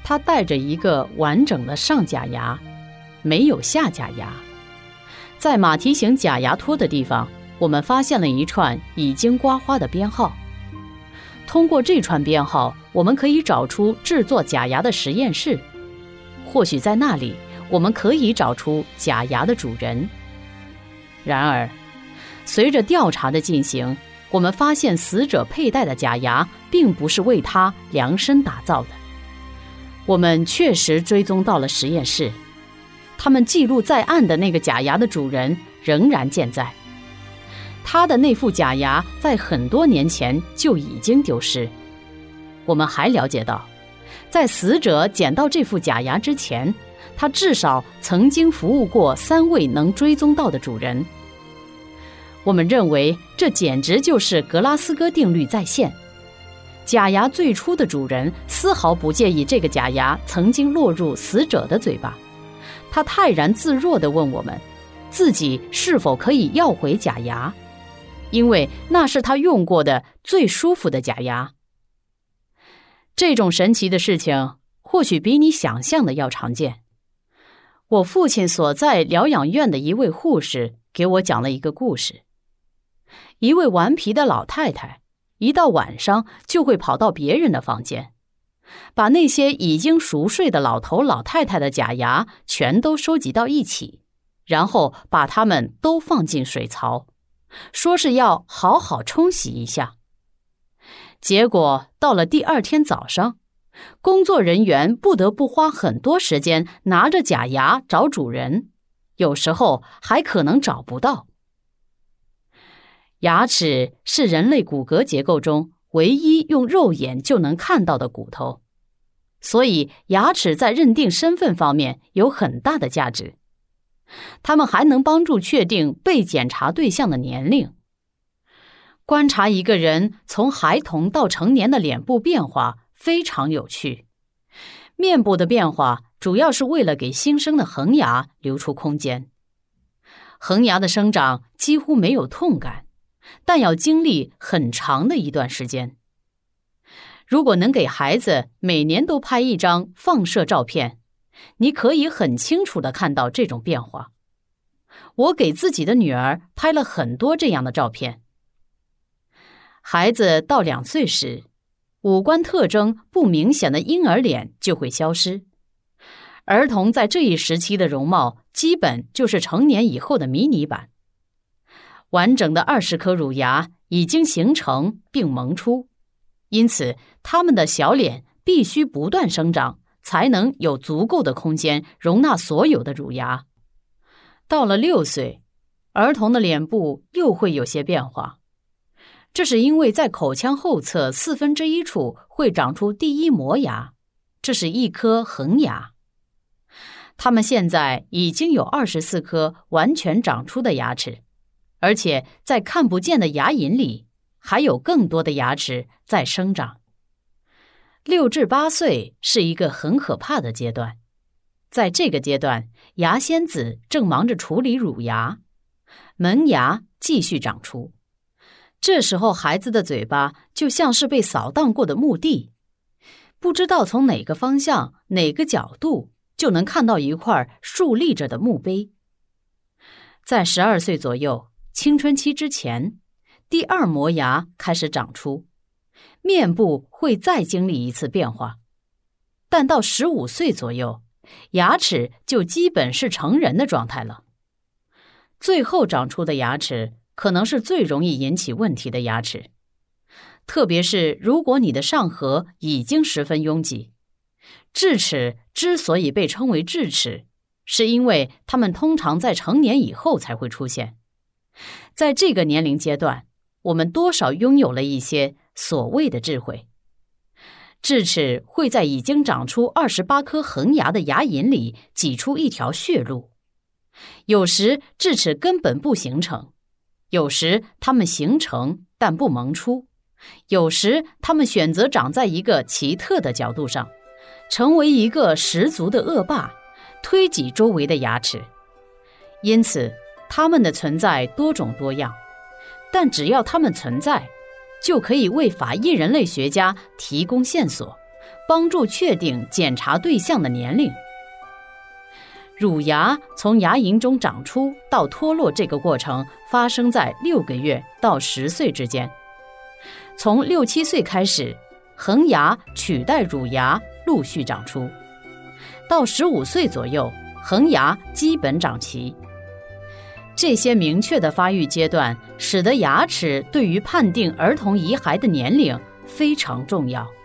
它带着一个完整的上假牙，没有下假牙。在马蹄形假牙托的地方，我们发现了一串已经刮花的编号。通过这串编号，我们可以找出制作假牙的实验室，或许在那里我们可以找出假牙的主人。然而，随着调查的进行，我们发现死者佩戴的假牙并不是为他量身打造的。我们确实追踪到了实验室，他们记录在案的那个假牙的主人仍然健在。他的那副假牙在很多年前就已经丢失。我们还了解到，在死者捡到这副假牙之前，他至少曾经服务过3位能追踪到的主人。我们认为这简直就是格拉斯哥定律再现。假牙最初的主人丝毫不介意这个假牙曾经落入死者的嘴巴，他泰然自若地问我们，自己是否可以要回假牙，因为那是他用过的最舒服的假牙。这种神奇的事情或许比你想象的要常见。我父亲所在疗养院的一位护士给我讲了一个故事。一位顽皮的老太太，一到晚上就会跑到别人的房间，把那些已经熟睡的老头老太太的假牙全都收集到一起，然后把它们都放进水槽，说是要好好冲洗一下。结果到了第2天早上，工作人员不得不花很多时间拿着假牙找主人，有时候还可能找不到。牙齿是人类骨骼结构中唯一用肉眼就能看到的骨头，所以牙齿在认定身份方面有很大的价值。它们还能帮助确定被检查对象的年龄。观察一个人从孩童到成年的脸部变化非常有趣。面部的变化主要是为了给新生的恒牙留出空间。恒牙的生长几乎没有痛感，但要经历很长的一段时间。如果能给孩子每年都拍一张放射照片，你可以很清楚地看到这种变化。我给自己的女儿拍了很多这样的照片。孩子到2岁时，五官特征不明显的婴儿脸就会消失。儿童在这一时期的容貌基本就是成年以后的迷你版。完整的20颗乳牙已经形成并萌出，因此他们的小脸必须不断生长，才能有足够的空间容纳所有的乳牙。到了6岁，儿童的脸部又会有些变化，这是因为在口腔后侧1/4处会长出第1磨牙，这是一颗恒牙。他们现在已经有24颗完全长出的牙齿，而且在看不见的牙龈里还有更多的牙齿在生长。6至8岁是一个很可怕的阶段，在这个阶段，牙仙子正忙着处理乳牙，门牙继续长出。这时候孩子的嘴巴就像是被扫荡过的墓地，不知道从哪个方向哪个角度就能看到一块竖立着的墓碑。在12岁左右，青春期之前，第2磨牙开始长出，面部会再经历一次变化。但到15岁左右，牙齿就基本是成人的状态了。最后长出的牙齿可能是最容易引起问题的牙齿，特别是如果你的上颌已经十分拥挤。智齿之所以被称为智齿，是因为它们通常在成年以后才会出现。在这个年龄阶段，我们多少拥有了一些所谓的智慧。智齿会在已经长出28颗恒牙的牙龈里挤出一条血路。有时智齿根本不形成，有时它们形成但不萌出，有时它们选择长在一个奇特的角度上，成为一个十足的恶霸，推挤周围的牙齿。因此它们的存在多种多样，但只要它们存在，就可以为法医人类学家提供线索， 帮助确定检查对象的年龄。乳牙从牙龈中长出到脱落这个过程发生在6个月到10岁之间。从6、7岁开始，恒牙取代乳牙陆续长出，到15岁左右，恒牙基本长齐。这些明确的发育阶段，使得牙齿对于判定儿童遗骸的年龄非常重要。